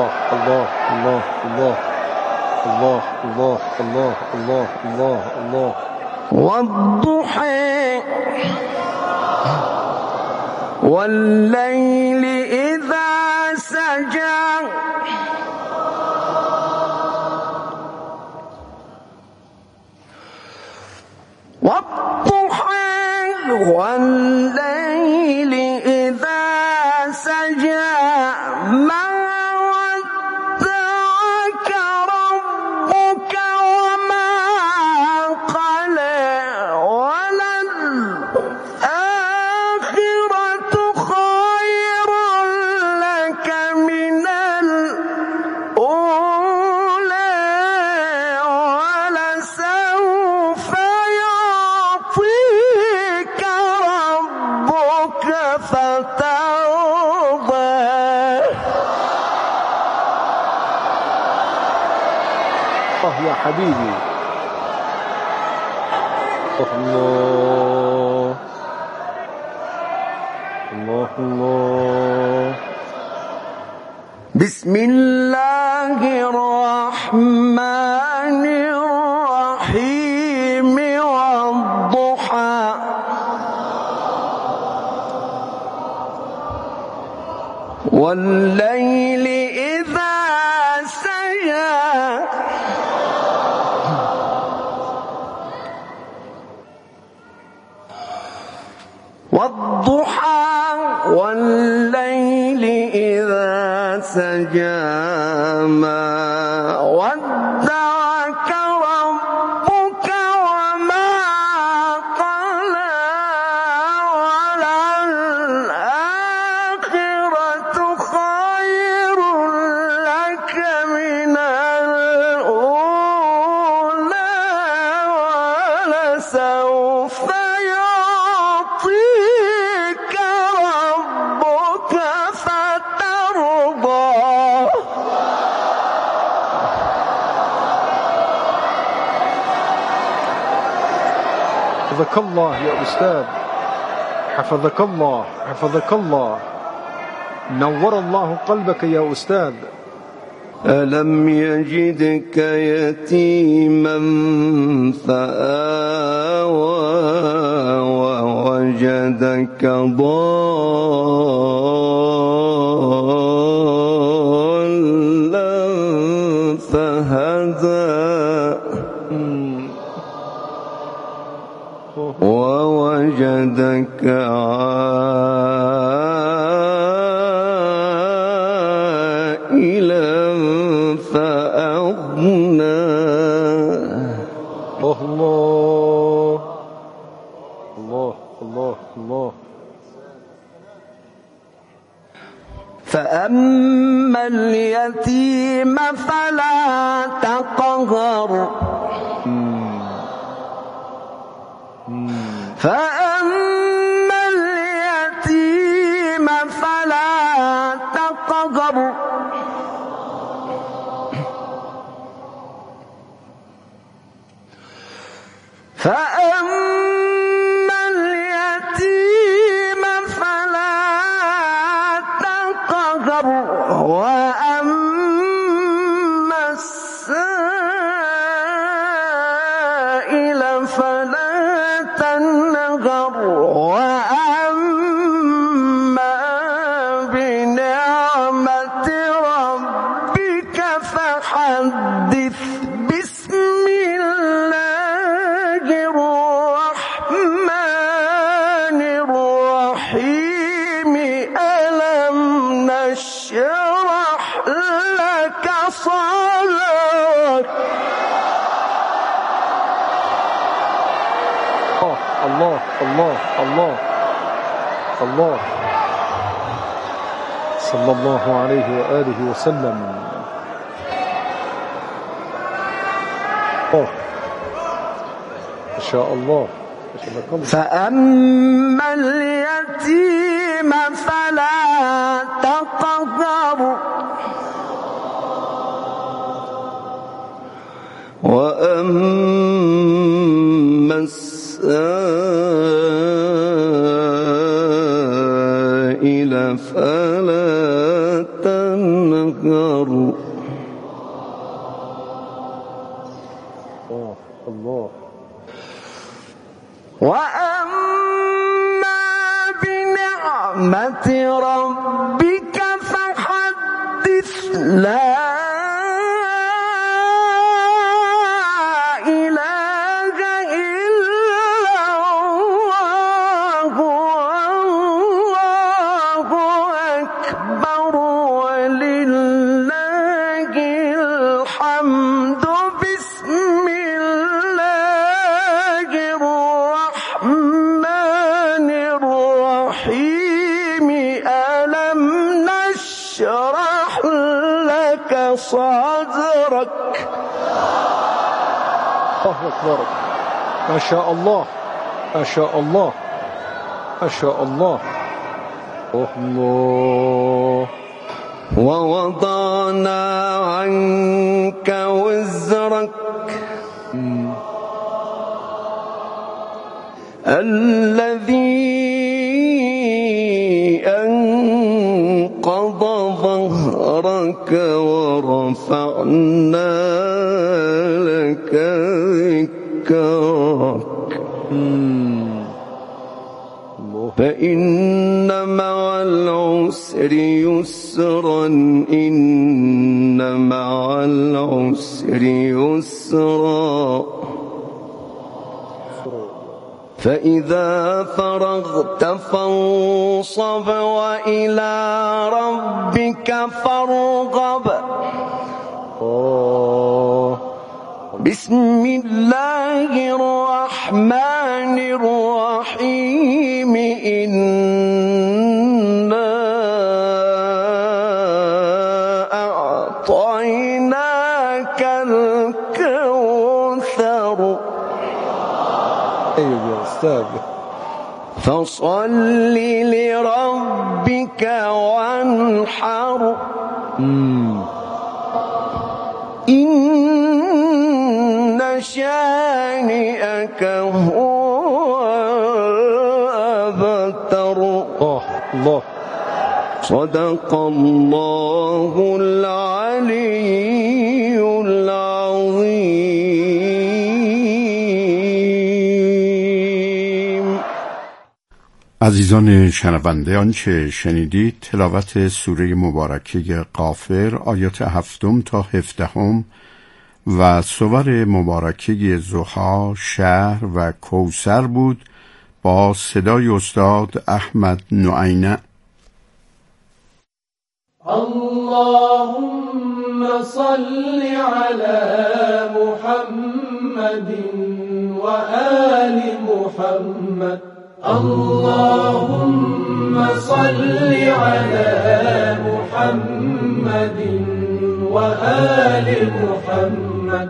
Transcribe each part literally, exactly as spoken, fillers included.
الله الله الله الله الله الله الله الله الله الله. والضحى والليل إذا سجى والضحى والليل إذا سجى ما ودعك ربك وما قلى وللآخرة خير لك من الأولى ولسوف يعطيك ربك فترضى. الله يا حبيبي. الله الله الله. بسم الله الرحمن الرحيم. والضحى والليل إذا سجى والضحى والليل إذا سجى ما ودعك ربك وما قلى وللآخرة خير لك من الأولى ولسوف يعطيك ربك فترضى. حفظك الله يا أستاذ، حفظك الله حفظك الله، نور الله قلبك يا أستاذ. ألم يجدك يتيما فآوى ووجدك ضالا فهدى ووجدك عائلا فأغنى. الله الله الله الله. فأما اليتيم فلا تقهر فأما اليتيم فلا تقهر فأما اليتيم فلا تقهر وأما السائل فلا تنهر وأما بنعمة ربك فحدث. بسم الله الرحمن الرحيم. ألم نشرح لك صدرك. الله الله الله الله. صلى الله عليه وآله وسلم. الله ما شاء الله. فأما اليتيم فلا تقهر وأما السائل فلا تنهر أكبر. الله الله. وأما بنعمة ربك فحدث. لا إله إلا الله والله أكبر ولله الحمد. بسم الله الرحمن الرحيم. ألم نشرح لك صدرك. الله أكبر. ما شاء الله ما شاء الله ما شاء الله. الله. ووضعنا عنك وزرك الذي أنقض ظهرك ورفعنا لك ذكرك. فإن مع العسر يسرا إن مع العسر يسرا. فإذا فرغت فانصب وإلى ربك فارغب. بسم الله الرحمن الرحيم. إنا أعطيناك الكوثر. أيوة يا أستاذ. فصل لربك وانحر. إن شانئك هو الأبتر. الله الله. صدق الله العلي العظيم. عزیزان شنونده، آنچه شنیدید تلاوت سوره مبارکه غافر آیات هفتم تا هفدهم و سور مبارکه ضحی، شهر و کوثر بود با صدای استاد احمد نعینه. اللهم صل على محمد وآل محمد. اللهم صل على محمد وآل محمد.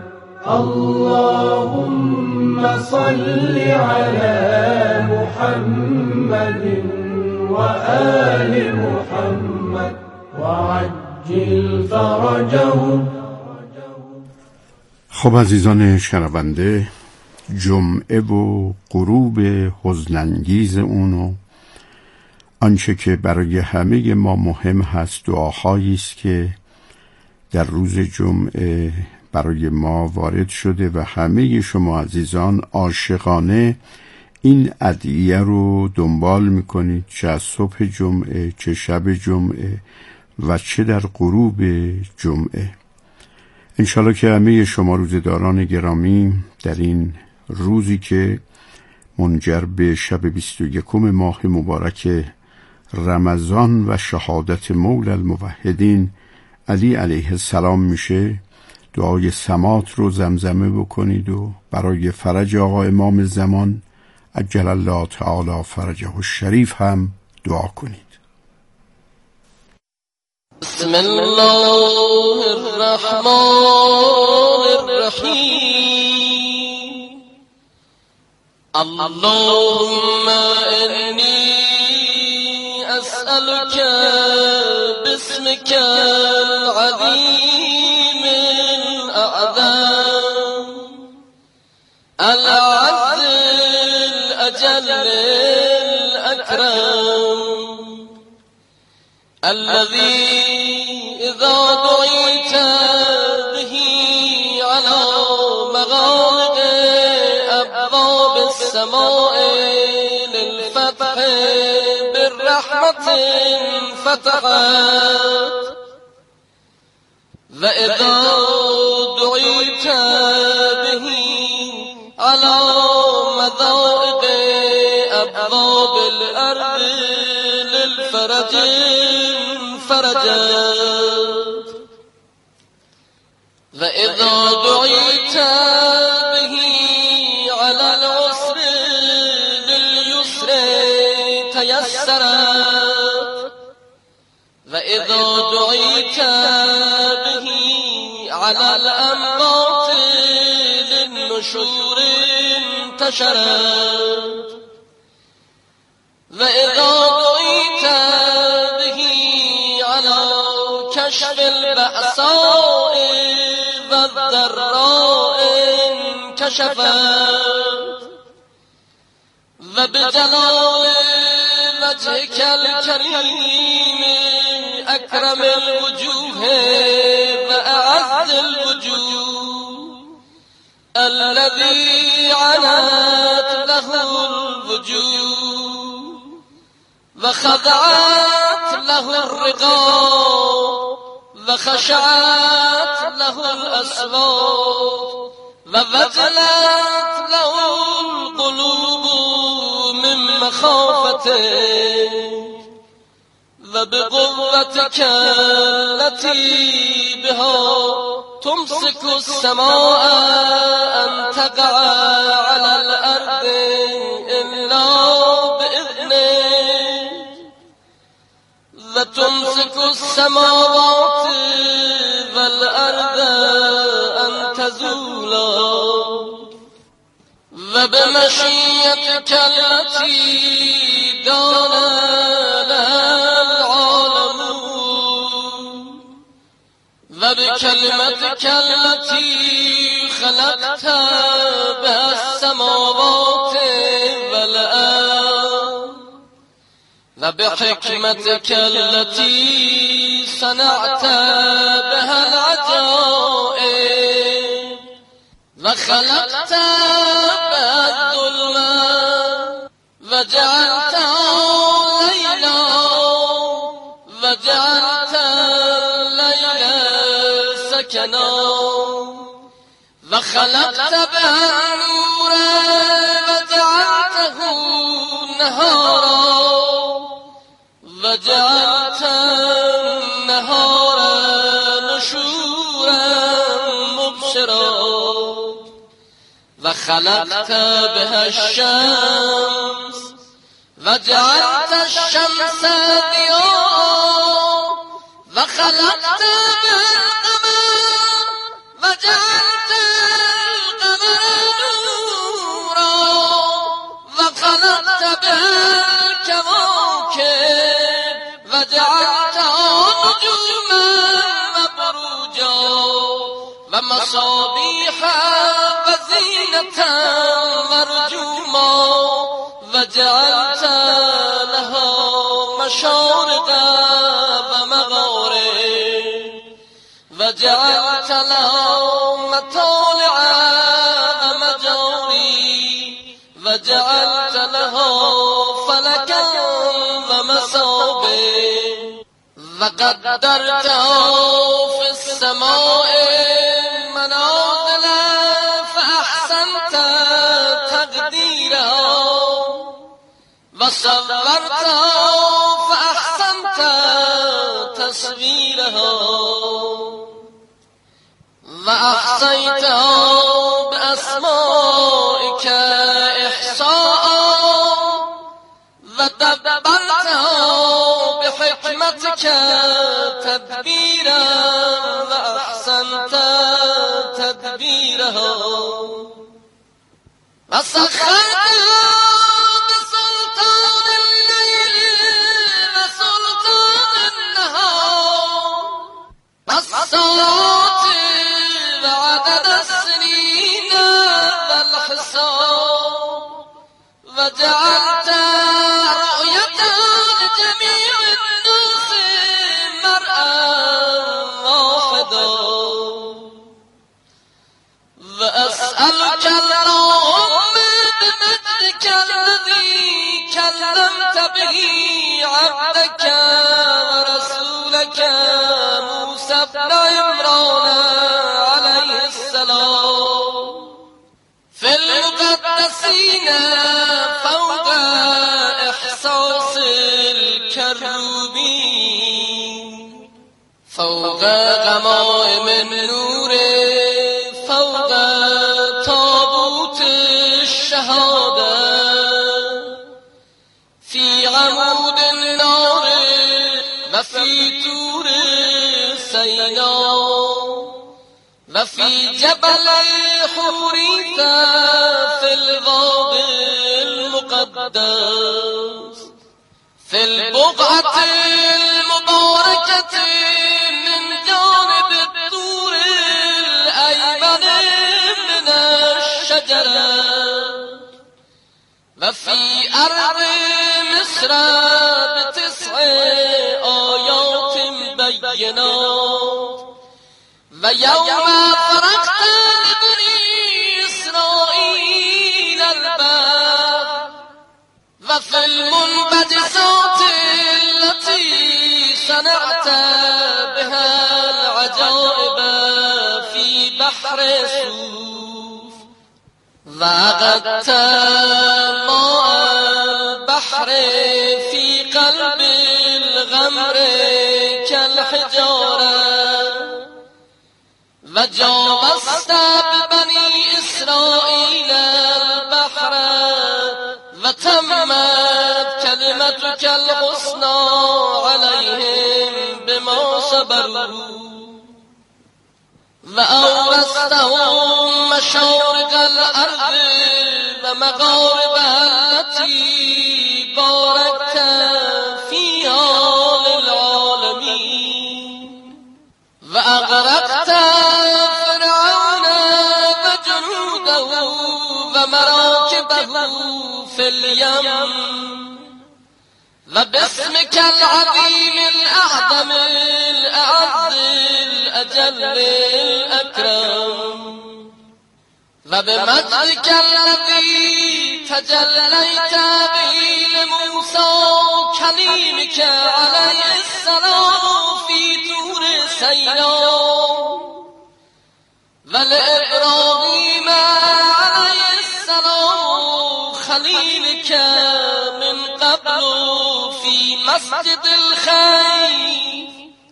اللهم صل على محمد وآل محمد وعجل فرجهم. خب عزیزان شنونده، جمعه و غروب حزن‌انگیز اون و آنچه که برای همه ما مهم هست دعاهایی است که در روز جمعه برای ما وارد شده و همه شما عزیزان عاشقانه این ادعیه رو دنبال میکنید، چه از صبح جمعه، چه شب جمعه و چه در غروب جمعه. انشالله که همه شما روزداران گرامی در این روزی که منجر به شب بیست و یکم ماه مبارک رمضان و شهادت مولا الموحدین علی علیه السلام میشه، دعای سمات رو زمزمه بکنید و برای فرج آقا امام زمان عجل الله تعالی فرجه الشریف هم دعا کنید. بسم الله الرحمن الرحیم. اللهم انی اسألك باسمك العظیم الاعظم العز الاجل الاکرم الذي إذا دعيت السماء للفتح بالرحمة فتحت وإذا دعيت به على مذائق أبواب الأرض للفرج فرجت وإذا دعيت به على العسر لليسر تيسرت وإذا دعيت به على الأنباط للنشور انتشرت وإذا دعيت به على كشف البأساء والضراء انكشفت وبجلال وجهك الكريم أكرم الوجوه وأعز الوجوه الذي عنت له الوجوه وخضعت له الرقاب وخشعت له الأصوات ووجلت له القلوب من مخافته وبقوتك التي بها تمسك السماء أن تقع على الأرض إلا بإذنه وتمسك السماوات والأرض أن تزولا وبمشيئتك التي دان لها العالمون وبكلمتك التي خلقت بها السماوات والأرض وبحكمتك التي صنعت بها العجائب وخلقت بها الظلمات وجعلته ليلا وجعلت الليل سكنا وخلقت بها النور وجعلته نهارا وجعلت النهار نشورا مبصرا وخلقت بها الشمس وجعلت الشمس ضياء وخلقت بها القمر وجعلت القمر نورا وخلقت بها الكواكب وجعلتها نجوما وبروجا ومصابيح وزينة ورجوما وجعلت لها مشارق ومغارب وجعلت لها مطالع ومجاري وجعلت لها فلكا ومصابيح وقدرته في السماء منازل فأحسنت تقديرها وصورته فأحسنت تصويرها وأحصيته بأسمائك إحصاء ودبرته بحكمتك تدبيرا وأحسنت تدبيرها وسخرته بسلطان الليل وسلطان النهار والصلاة وعدد السنين والحساب وجعلت رؤية لجميع الناس مرأى واحدا وأسألك اللهم بمجد بمجدك الذي كلمت به عبدك ورسولك موسى بن عمران عليه السلام في المقدسين فوق إحساس الكروبين فوق غمائم النور فوق تابوت الشهادة في عمود النار وفي طور سيناء وفي جبل حوريت في الوادي المقدس في البقعة المباركة من جانب الطور الأيمن من الشجرة وفي أرض مصر بتسع آيات بينات ويوم فرقت لبني إسرائيل الباب وفي المنبجسات التي صنعت بها العجائب في بحر سوف وأغدت ماء البحر في قلب الغمر كالحجارة وجاوزت ببني إسرائيل البحر وتمت كلمتك الحسنى عليهم بما صبروا وأورثتهم مشارق الأرض ومغاربها التي باركت فيها للعالمين وأغرقت فرعون وجنوده ومراكبه في اليم وباسمك العظيم الأعظم الأعز الأجل الأكرم وبمجدك الذي تجليت به لموسى كليمك عليه السلام في طور سيناء ولإبراهيم عليه السلام خليلك من قبل في مسجد الخير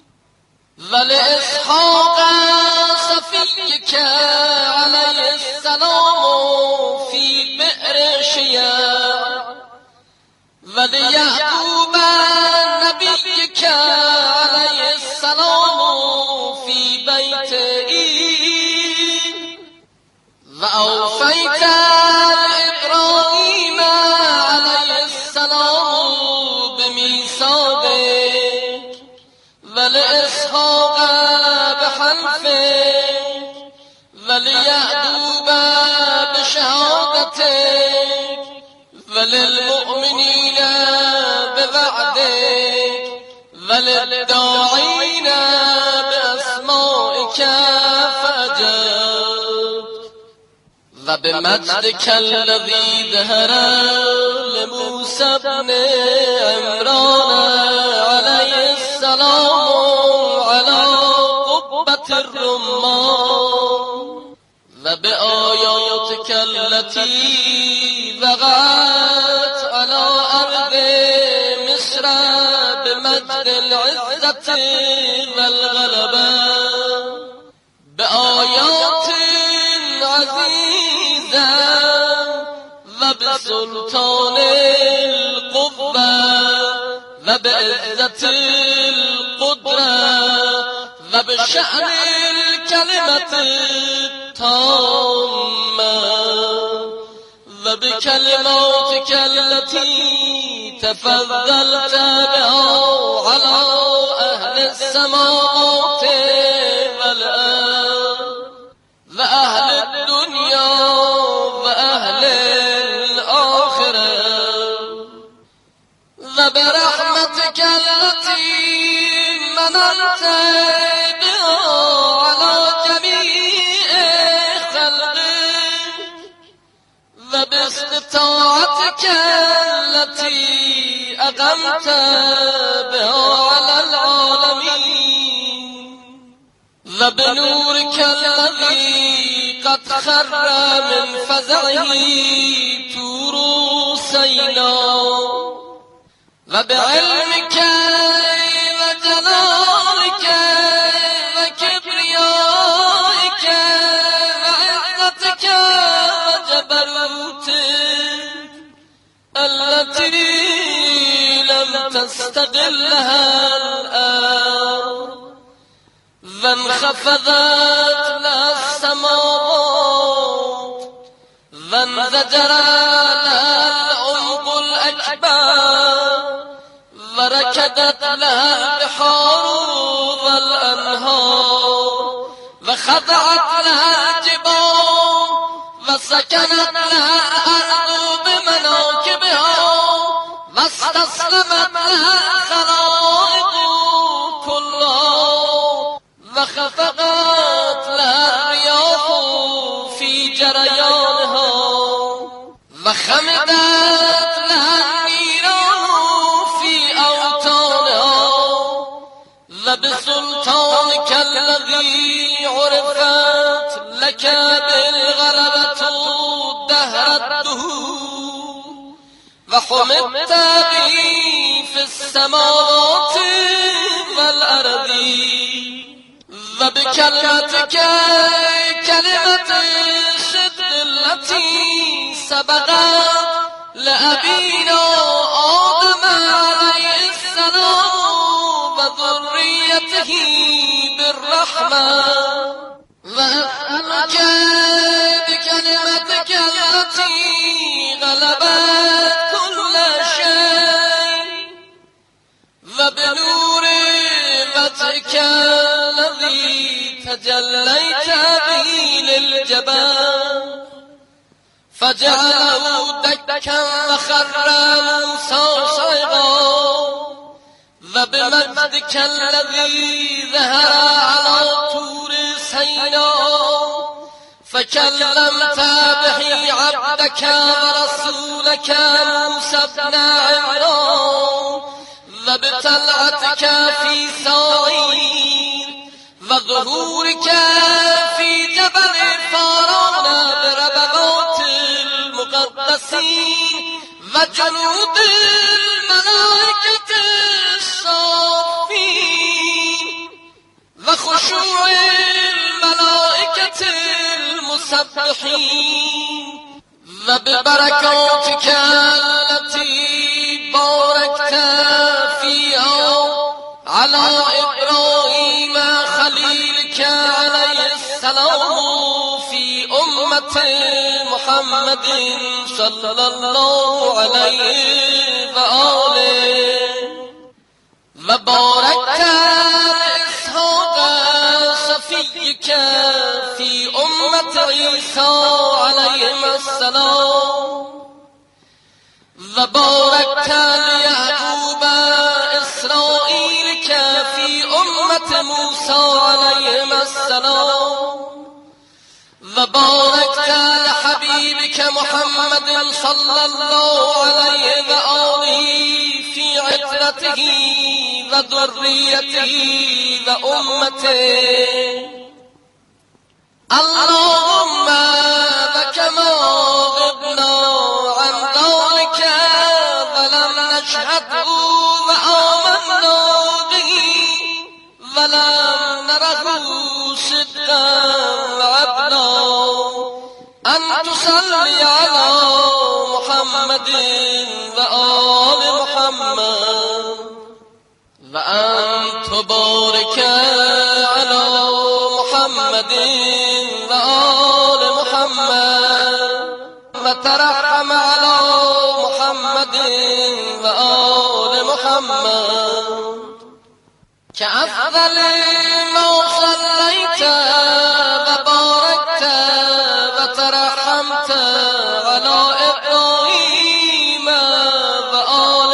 ولإسحاق صفيك عليه السلام في بئر شياع وليعقوب نبيك عليه السلام في بيت إيل وأوفيت لإبراهيم عليه السلام بميثاقك ولإسحاق بحلفك وليعقوب بشهادتك وللمؤمنين بوعدك وللداعين بأسمائك فأجبت وبمجدك الذي ظهر لموسى بن عمران عليه السلام على قبة الرمان وبآياتك التي وقعت على أرض مصر بمجد العزة والغلبة بآيات عزيزة وبسلطان القوة وبعزة القدرة وبشأن الكلمة التامة وبكلماتك التي تفضلت بها على أهل السماوات والأرض وأهل الدنيا وأهل الآخرة وبرحمتك التي مننت بها على جميع خلقك وباستطاعتك التي أقمت بها على العالمين وبنورك الذي قد خر من فزعه طور سيناء وبعلمك وجلالك وكبريائك وعزتك وجبروتك التي لم تستقلها الآن وانخفضت لها السماوات وانزجر لها العمق الأكبر وركدت لها البحار والأنهار وخضعت لها الجبال وسكنت لها الأرض بمناكبها واستسلمت لها الخلائق كلها وخفقت لها الرياح في جريانها وخمدت لها النيران في أوطانها وبسلطانك الذي عرفت لك بالغلبة دهر الدهور وحمدت به في السماوات والأرض وبكلمتك كلمة الصدق التي سبقت لأبينا آدم عليه السلام وذريته بالرحمة وأسألك بكلمتك التي غلبت كل شيء وبنور وجهك الذي تجليت به للجبال فجعله دكا وخر موسى صعقا وبمجدك الذي ظهر على طور سيناء فكلمت به عبدك ورسولك موسى بن عمران وبطلعتك في سعير وظهورك في جبل فاران بربوات المقدسين وجنود الملائكة الصافين وخشوع الملائكة المسبحين وببركاتك التي باركت فيها على إبراهيم خليلك عليه السلام في أمة محمد صلى الله عليه وآله وباركت إسحاق صفيك في أمة عيسى عليه السلام وباركت ليعقوب إسرائيلك في أمة موسى عليه السلام وباركت لحبيبك محمد صلى الله عليه وآله في عترته وذريته وأمته اللهم وكما غبنا عن ذلك ولم نشهده وآمنا به ولم نره صدقا وعبنا أن تصلي على محمد وآل محمد وأن تبارك على محمد وآل محمد وترحم على محمد وآل محمد كأفضل ما صليت وباركت وترحمت على إبراهيم وآل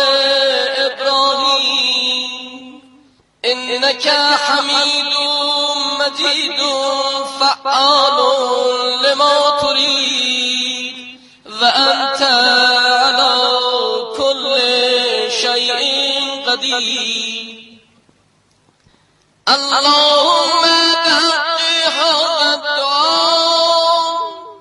إبراهيم إنك حميد مجيد فعال لما تريد وأنت على كل قدیر. اللهم بحق هذا الدعاء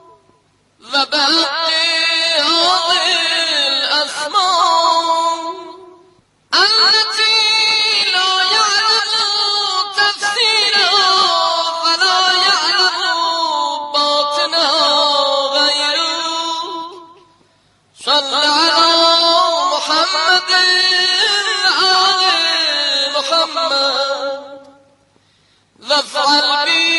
وبحق هذه الأسماء التي لا يعلم تفسيرها ولا يعلم باطنها غيره، صل على محمد آل محمد وافعل بي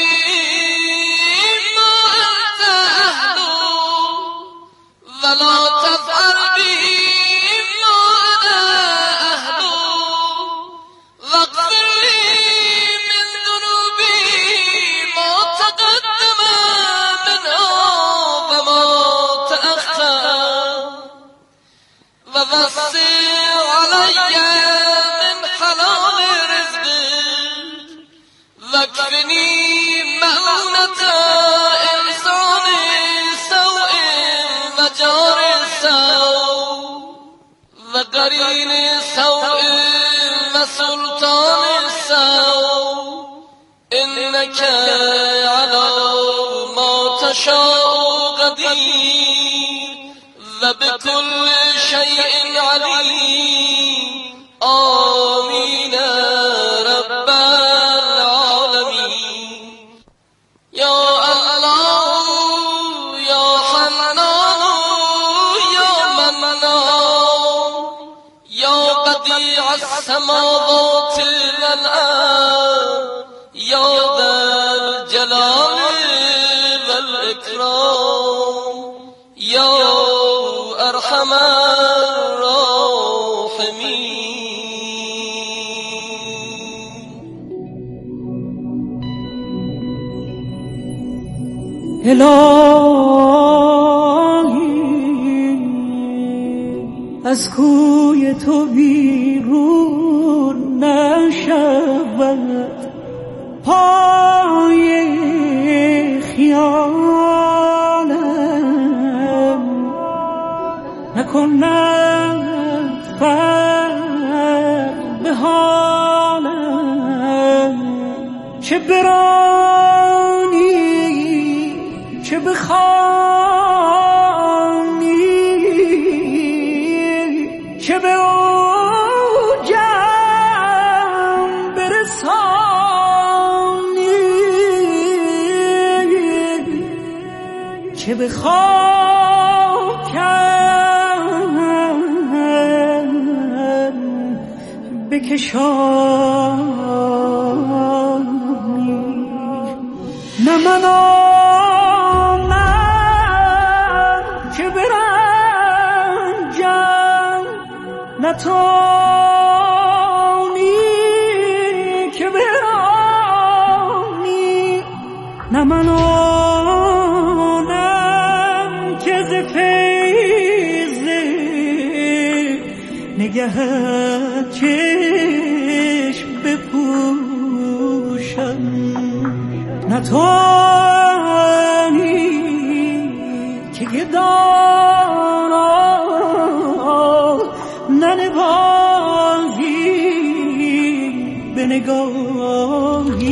ما أنت أهله ولا تفعل بي ما أنا أهله، واغفر لي من ذنوبي ما تقدم منها وما تأخر، ووسع علي من حلال رزقك، واكفني مؤونة إنسان سوء وجار سوء وقرين سوء وسلطان سوء، إنك على ما تشاء قدير وبكل شيء عليم. آمين رب العالمين. يا الله يا حنان يا منان يا بديع السماوات والأرض يا ذا الجلال والإكرام يا أرحم الراحمين. الهی از کوی تو بیرون نشود پای خیالم، نکند فرق به حالم، چه برانی چه بخوانی چه به اوجم برسانی، چه به خاکم بکشانی، نه من آمد که برنجم، نه توانی که برانی، نه من آنم که ز فیض نگهت چشم بپوشم، نه توانی که گدانا ننوازی به نگاهی،